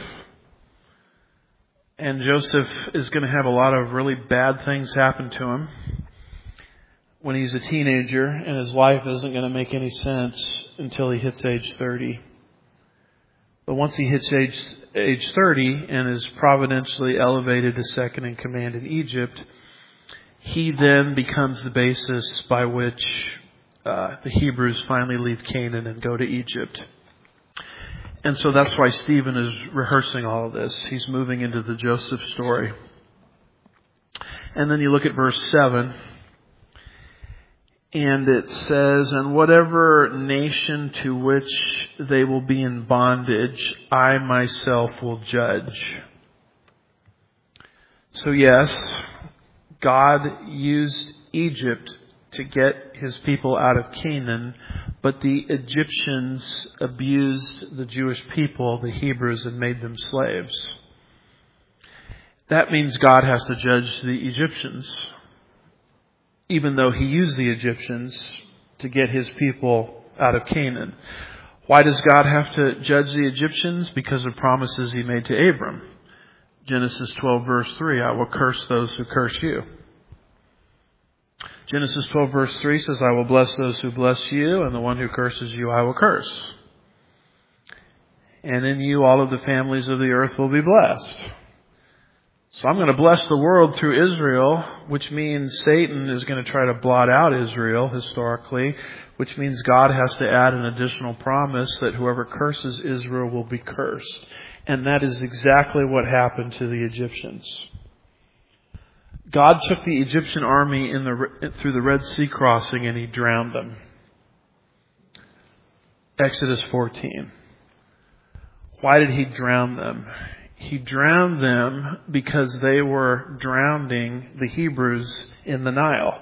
Speaker 1: And Joseph is going to have a lot of really bad things happen to him when he's a teenager, and his life isn't going to make any sense until he hits age 30. But once he hits age 30 and is providentially elevated to second in command in Egypt, he then becomes the basis by which the Hebrews finally leave Canaan and go to Egypt. And so that's why Stephen is rehearsing all of this. He's moving into the Joseph story. And then you look at verse 7. And it says, "And whatever nation to which they will be in bondage, I myself will judge." So yes, God used Egypt to get his people out of Canaan, but the Egyptians abused the Jewish people, the Hebrews, and made them slaves. That means God has to judge the Egyptians, even though He used the Egyptians to get His people out of Canaan. Why does God have to judge the Egyptians? Because of promises He made to Abram. Genesis 12 verse 3, I will curse those who curse you. Genesis 12 verse 3 says, I will bless those who bless you, and the one who curses you I will curse. And in you all of the families of the earth will be blessed. So I'm going to bless the world through Israel, which means Satan is going to try to blot out Israel historically, which means God has to add an additional promise that whoever curses Israel will be cursed. And that is exactly what happened to the Egyptians. God took the Egyptian army through the Red Sea crossing and He drowned them. Exodus 14. Why did He drown them? He drowned them because they were drowning the Hebrews in the Nile.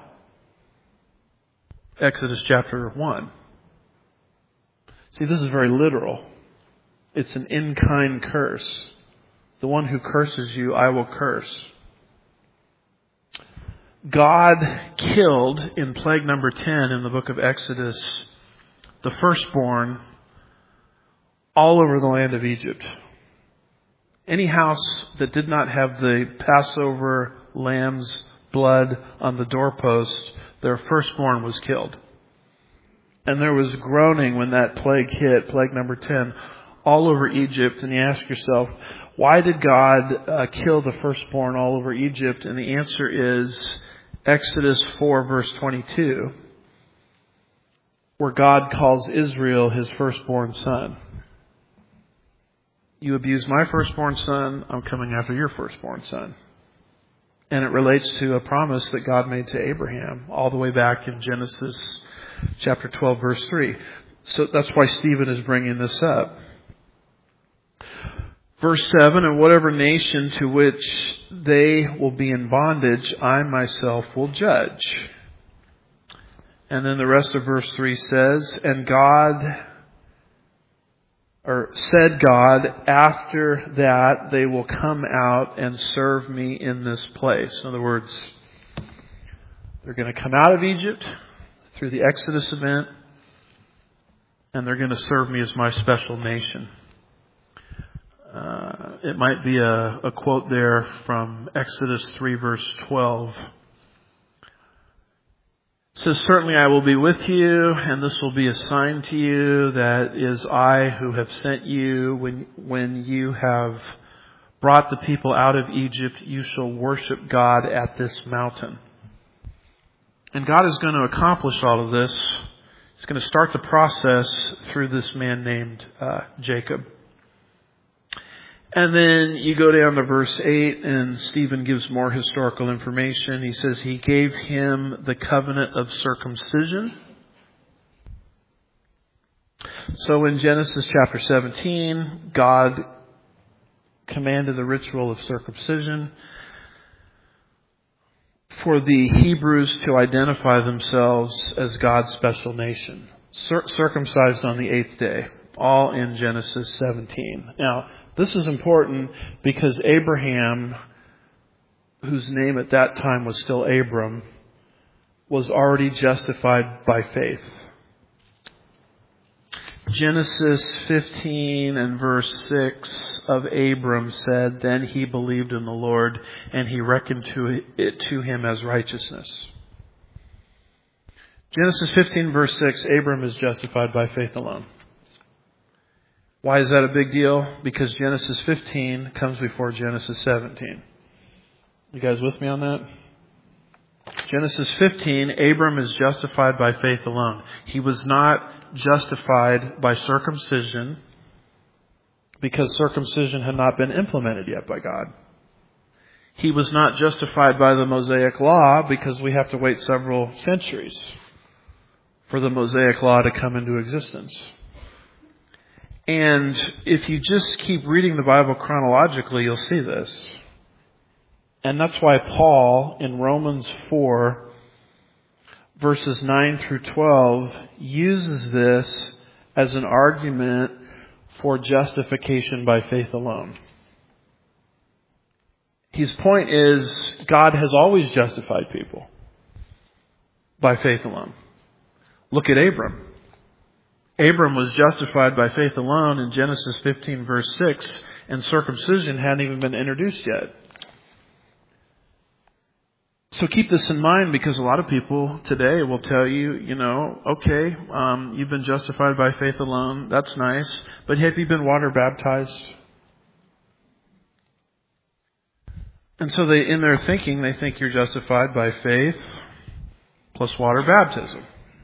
Speaker 1: Exodus chapter 1. See, this is very literal. It's an in-kind curse. The one who curses you, I will curse. God killed in plague number 10 in the book of Exodus the firstborn all over the land of Egypt. Any house that did not have the Passover lamb's blood on the doorpost, their firstborn was killed. And there was groaning when that plague hit, plague number 10, all over Egypt. And you ask yourself, why did God kill the firstborn all over Egypt? And the answer is Exodus 4 verse 22, where God calls Israel His firstborn son. You abuse my firstborn son, I'm coming after your firstborn son. And it relates to a promise that God made to Abraham all the way back in Genesis chapter 12 verse 3. So that's why Stephen is bringing this up. Verse 7, and whatever nation to which they will be in bondage, I myself will judge. And then the rest of verse 3 says, said God, after that they will come out and serve me in this place. In other words, they're going to come out of Egypt through the Exodus event, and they're going to serve me as my special nation. It might be a quote there from Exodus 3 verse 12. It says, certainly I will be with you, and this will be a sign to you that is I who have sent you. When you have brought the people out of Egypt, you shall worship God at this mountain. And God is going to accomplish all of this. He's going to start the process through this man named Jacob. And then you go down to verse 8, and Stephen gives more historical information. He says he gave him the covenant of circumcision. So in Genesis chapter 17, God commanded the ritual of circumcision for the Hebrews to identify themselves as God's special nation. Circumcised on the 8th day, all in Genesis 17. Now, this is important because Abraham, whose name at that time was still Abram, was already justified by faith. Genesis 15 and verse 6 of Abram said, then he believed in the Lord, and He reckoned it to him as righteousness. Genesis 15 verse 6, Abram is justified by faith alone. Why is that a big deal? Because Genesis 15 comes before Genesis 17. You guys with me on that? Genesis 15, Abram is justified by faith alone. He was not justified by circumcision because circumcision had not been implemented yet by God. He was not justified by the Mosaic Law because we have to wait several centuries for the Mosaic Law to come into existence. And if you just keep reading the Bible chronologically, you'll see this. And that's why Paul in Romans 4, verses 9 through 12, uses this as an argument for justification by faith alone. His point is God has always justified people by faith alone. Look at Abram. Abram was justified by faith alone in Genesis 15 verse 6, and circumcision hadn't even been introduced yet. So keep this in mind, because a lot of people today will tell you, okay, you've been justified by faith alone. That's nice. But have you been water baptized? And so in their thinking, they think you're justified by faith plus water baptism.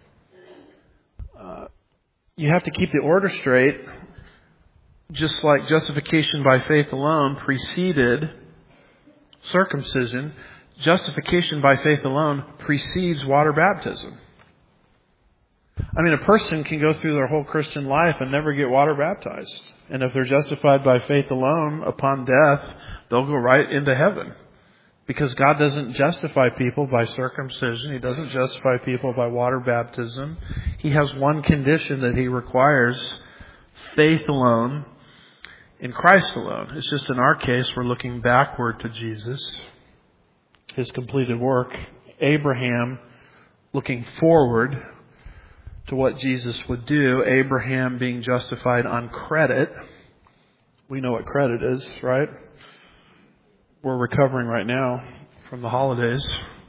Speaker 1: You have to keep the order straight. Just like justification by faith alone preceded circumcision, justification by faith alone precedes water baptism. I mean, a person can go through their whole Christian life and never get water baptized. And if they're justified by faith alone, upon death, they'll go right into heaven. Because God doesn't justify people by circumcision. He doesn't justify people by water baptism. He has one condition that He requires: faith alone, in Christ alone. It's just in our case, we're looking backward to Jesus, His completed work. Abraham looking forward to what Jesus would do. Abraham being justified on credit. We know what credit is, right? We're recovering right now from the holidays.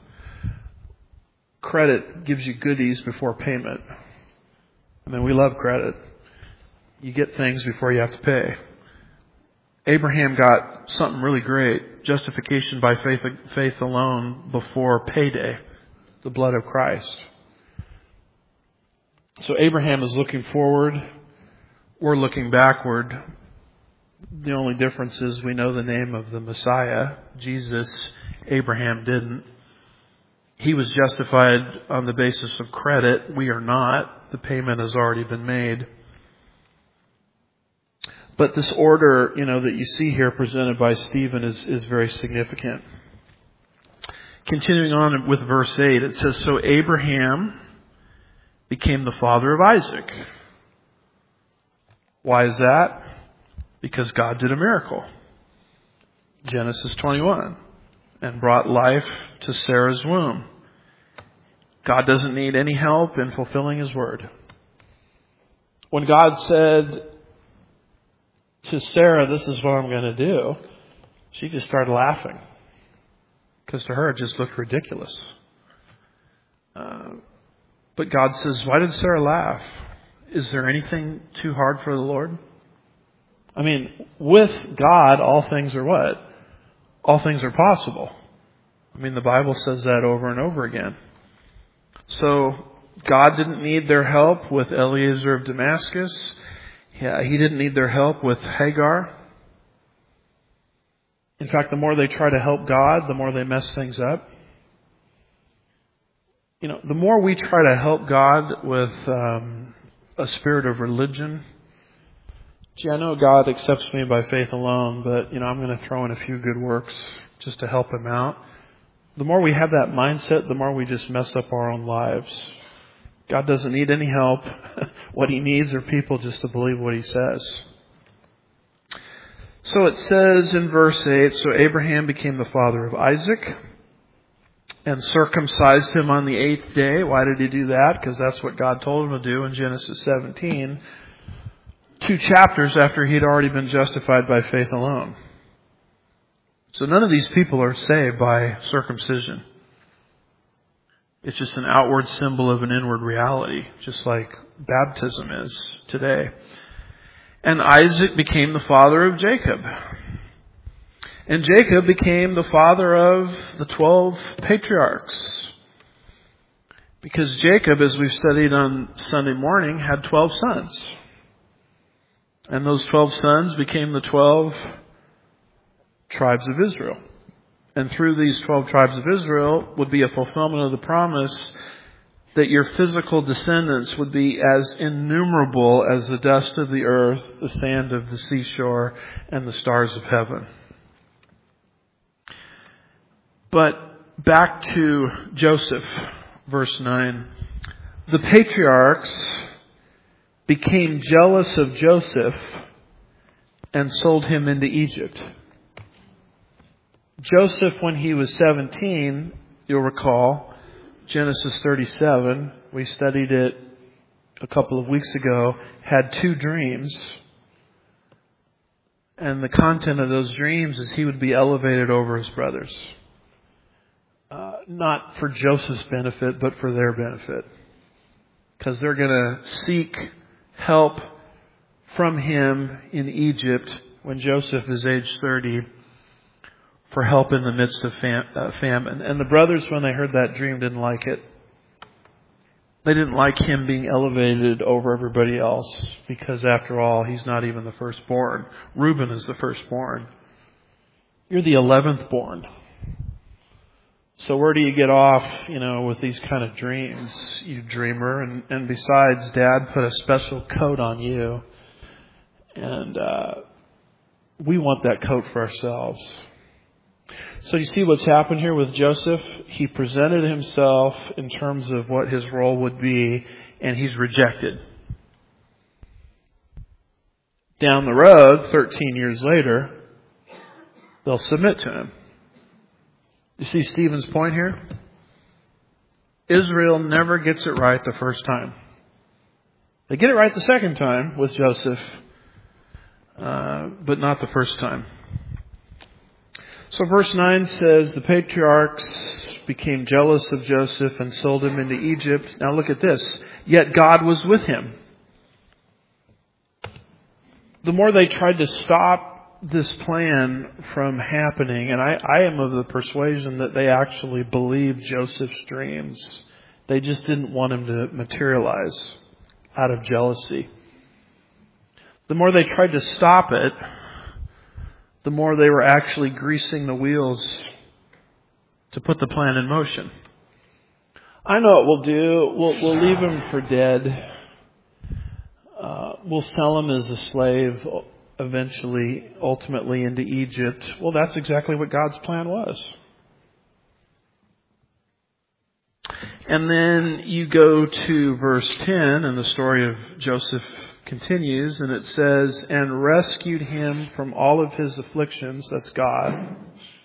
Speaker 1: Credit gives you goodies before payment. I mean, we love credit. You get things before you have to pay. Abraham got something really great: justification by faith alone before payday, the blood of Christ. So Abraham is looking forward. We're looking backward. The only difference is we know the name of the Messiah, Jesus. Abraham didn't. He was justified on the basis of credit. We are not. The payment has already been made. But this order, that you see here presented by Stephen is very significant. Continuing on with verse 8, it says, "So Abraham became the father of Isaac." Why is that? Because God did a miracle. Genesis 21. "And brought life to Sarah's womb." God doesn't need any help in fulfilling His word. When God said to Sarah, "This is what I'm going to do," she just started laughing. Because to her it just looked ridiculous. But God says, "Why did Sarah laugh? Is there anything too hard for the Lord?" I mean, with God, all things are what? All things are possible. I mean, the Bible says that over and over again. So, God didn't need their help with Eliezer of Damascus. He didn't need their help with Hagar. In fact, the more they try to help God, the more they mess things up. The more we try to help God with a spirit of religion. Gee, I know God accepts me by faith alone, but, I'm going to throw in a few good works just to help Him out. The more we have that mindset, the more we just mess up our own lives. God doesn't need any help. What He needs are people just to believe what He says. So it says in verse 8, "So Abraham became the father of Isaac and circumcised him on the 8th day." Why did He do that? Because that's what God told him to do in Genesis 17. 2 chapters after he'd already been justified by faith alone. So none of these people are saved by circumcision. It's just an outward symbol of an inward reality, just like baptism is today. "And Isaac became the father of Jacob. And Jacob became the father of the 12 patriarchs." Because Jacob, as we've studied on Sunday morning, had 12 sons. And those 12 sons became the 12 tribes of Israel. And through these 12 tribes of Israel would be a fulfillment of the promise that your physical descendants would be as innumerable as the dust of the earth, the sand of the seashore, and the stars of heaven. But back to Joseph, verse 9. "The patriarchs became jealous of Joseph and sold him into Egypt." Joseph, when he was 17, you'll recall, Genesis 37, we studied it a couple of weeks ago, had 2 dreams. And the content of those dreams is he would be elevated over his brothers. Not for Joseph's benefit, but for their benefit. Because they're going to seek help from him in Egypt when Joseph is age 30 for help in the midst of famine. And the brothers, when they heard that dream, didn't like it. They didn't like him being elevated over everybody else because, after all, he's not even the firstborn. Reuben is the firstborn. You're the 11th born. So where do you get off, with these kind of dreams, you dreamer? And besides, Dad put a special coat on you. And we want that coat for ourselves. So you see what's happened here with Joseph? He presented himself in terms of what his role would be, and he's rejected. Down the road, 13 years later, they'll submit to him. You see Stephen's point here? Israel never gets it right the first time. They get it right the second time with Joseph, but not the first time. So verse 9 says, the patriarchs became jealous of Joseph and sold him into Egypt. Now look at this. Yet God was with him. The more they tried to stop this plan from happening, and I am of the persuasion that they actually believed Joseph's dreams. They just didn't want him to materialize out of jealousy. The more they tried to stop it, the more they were actually greasing the wheels to put the plan in motion. I know what we'll do. We'll leave him for dead. We'll sell him as a slave ultimately into Egypt. Well, that's exactly what God's plan was. And then you go to verse 10, and the story of Joseph continues, and it says, and rescued him from all of his afflictions, that's God,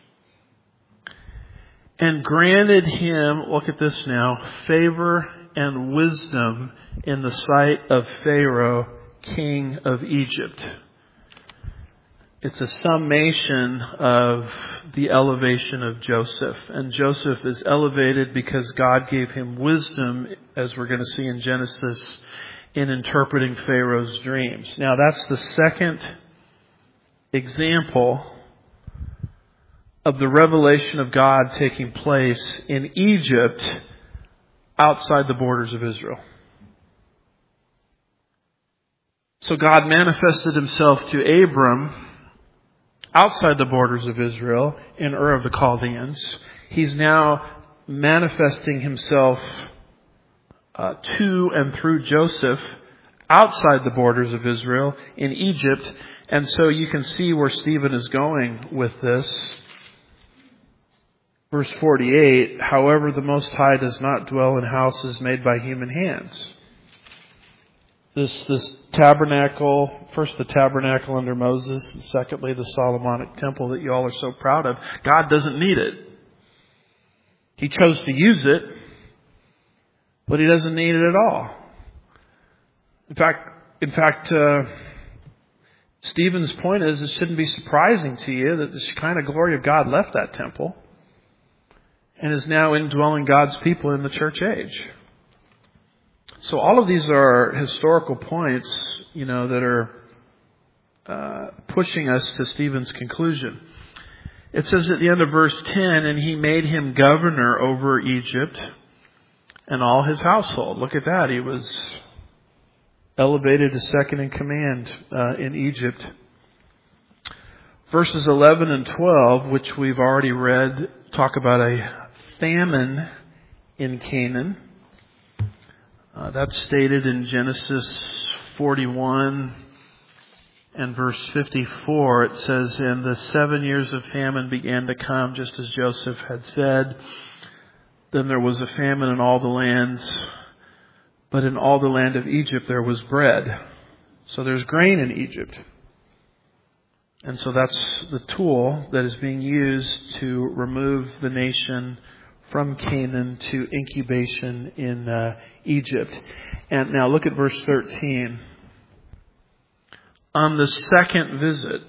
Speaker 1: and granted him, look at this now, favor and wisdom in the sight of Pharaoh, king of Egypt. It's a summation of the elevation of Joseph. And Joseph is elevated because God gave him wisdom, as we're going to see in Genesis, in interpreting Pharaoh's dreams. Now that's the second example of the revelation of God taking place in Egypt outside the borders of Israel. So God manifested himself to Abram outside the borders of Israel in Ur of the Chaldeans. He's now manifesting himself to and through Joseph outside the borders of Israel in Egypt. And so you can see where Stephen is going with this. Verse 48, however, the Most High does not dwell in houses made by human hands. This tabernacle, first the tabernacle under Moses, and secondly the Solomonic temple that you all are so proud of, God doesn't need it. He chose to use it, but he doesn't need it at all. In fact, Stephen's point is it shouldn't be surprising to you that the Shekinah glory of God left that temple and is now indwelling God's people in the church age. So all of these are historical points, that are pushing us to Stephen's conclusion. It says at the end of verse 10, and he made him governor over Egypt and all his household. Look at that. He was elevated to second in command in Egypt. Verses 11 and 12, which we've already read, talk about a famine in Canaan. That's stated in Genesis 41 and verse 54. It says, and the 7 years of famine began to come, just as Joseph had said. Then there was a famine in all the lands, but in all the land of Egypt there was bread. So there's grain in Egypt. And so that's the tool that is being used to remove the nation from Canaan to incubation in Egypt. And now look at verse 13. On the second visit,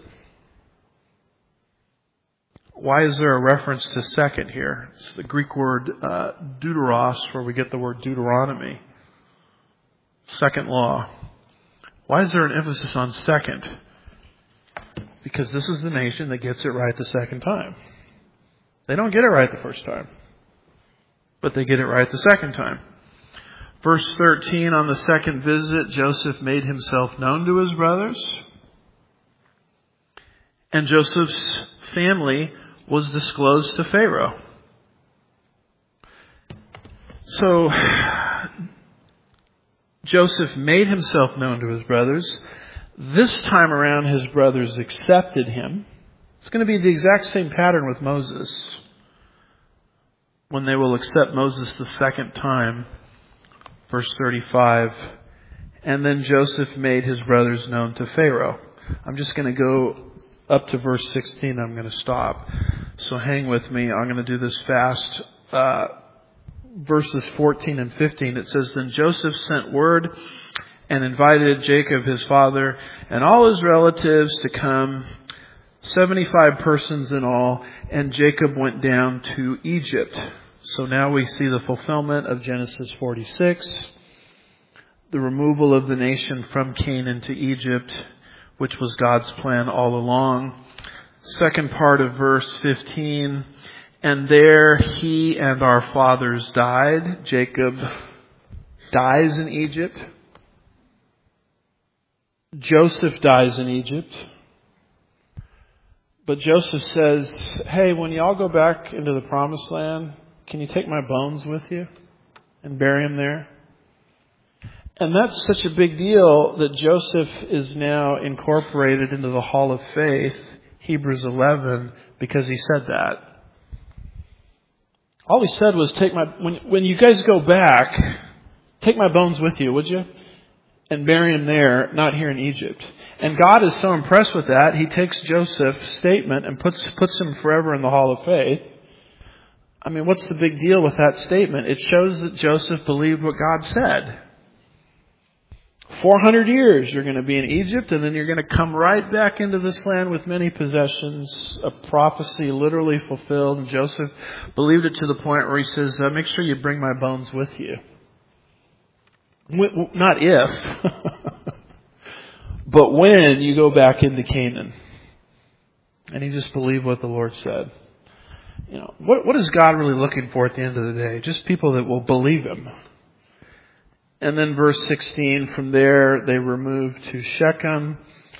Speaker 1: why is there a reference to second here? It's the Greek word deuteros, where we get the word Deuteronomy. Second law. Why is there an emphasis on second? Because this is the nation that gets it right the second time. They don't get it right the first time, but they get it right the second time. Verse 13, on the second visit, Joseph made himself known to his brothers, and Joseph's family was disclosed to Pharaoh. So, Joseph made himself known to his brothers. This time around, his brothers accepted him. It's going to be the exact same pattern with Moses, when they will accept Moses the second time. Verse 35, and then Joseph made his brothers known to Pharaoh. I'm just going to go up to verse 16. I'm going to stop. So hang with me. I'm going to do this fast. Verses 14 and 15, it says, then Joseph sent word and invited Jacob his father and all his relatives to come, 75 persons in all, and Jacob went down to Egypt. So now we see the fulfillment of Genesis 46, the removal of the nation from Canaan to Egypt, which was God's plan all along. Second part of verse 15, and there he and our fathers died. Jacob dies in Egypt. Joseph dies in Egypt. But Joseph says, hey, when y'all go back into the promised land, can you take my bones with you and bury them there? And that's such a big deal that Joseph is now incorporated into the Hall of Faith, Hebrews 11, because he said that. All he said was, when you guys go back, take my bones with you, would you? And bury him there, not here in Egypt. And God is so impressed with that, he takes Joseph's statement and puts him forever in the Hall of Faith. I mean, what's the big deal with that statement? It shows that Joseph believed what God said. 400 years you're going to be in Egypt, and then you're going to come right back into this land with many possessions. A prophecy literally fulfilled. And Joseph believed it to the point where he says, make sure you bring my bones with you. Not if, but when you go back into Canaan. And he just believed what the Lord said. You know, what is God really looking for at the end of the day? Just people that will believe him. And then verse 16, from there they removed to Shechem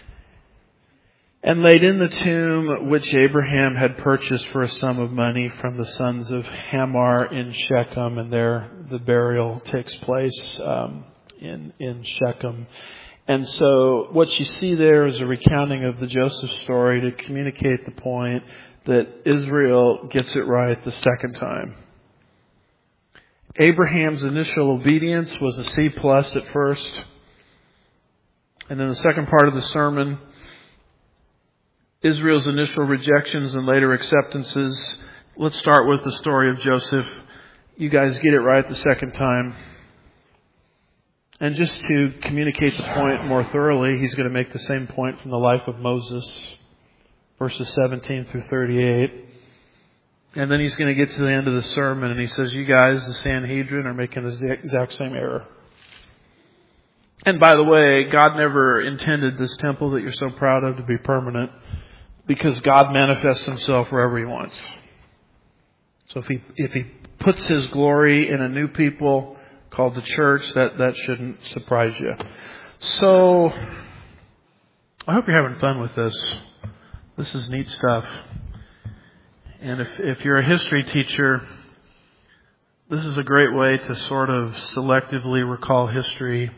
Speaker 1: and laid in the tomb which Abraham had purchased for a sum of money from the sons of Hamor in Shechem. And there the burial takes place in Shechem. And so what you see there is a recounting of the Joseph story to communicate the point that Israel gets it right the second time. Abraham's initial obedience was a C+ at first. And then the second part of the sermon, Israel's initial rejections and later acceptances. Let's start with the story of Joseph. You guys get it right the second time. And just to communicate the point more thoroughly, he's going to make the same point from the life of Moses, verses 17 through 38. And then he's going to get to the end of the sermon and he says, you guys, the Sanhedrin, are making the exact same error. And by the way, God never intended this temple that you're so proud of to be permanent, because God manifests himself wherever he wants. So if he puts his glory in a new people called the church, that shouldn't surprise you. So I hope you're having fun with this. This is neat stuff. And if you're a history teacher, this is a great way to sort of selectively recall history,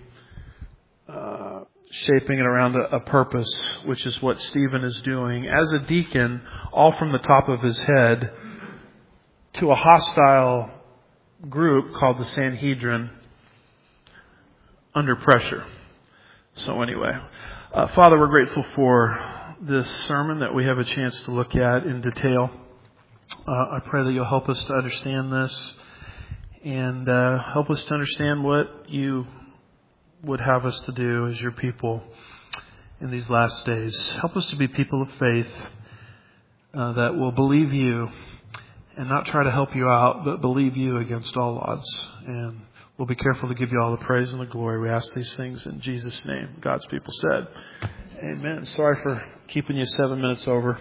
Speaker 1: shaping it around a purpose, which is what Stephen is doing as a deacon, all from the top of his head, to a hostile group called the Sanhedrin under pressure. So anyway, Father, we're grateful for this sermon that we have a chance to look at in detail. I pray that you'll help us to understand this and help us to understand what you would have us to do as your people in these last days. Help us to be people of faith that will believe you and not try to help you out, but believe you against all odds. And we'll be careful to give you all the praise and the glory. We ask these things in Jesus' name. God's people said, amen. Sorry for keeping you 7 minutes over.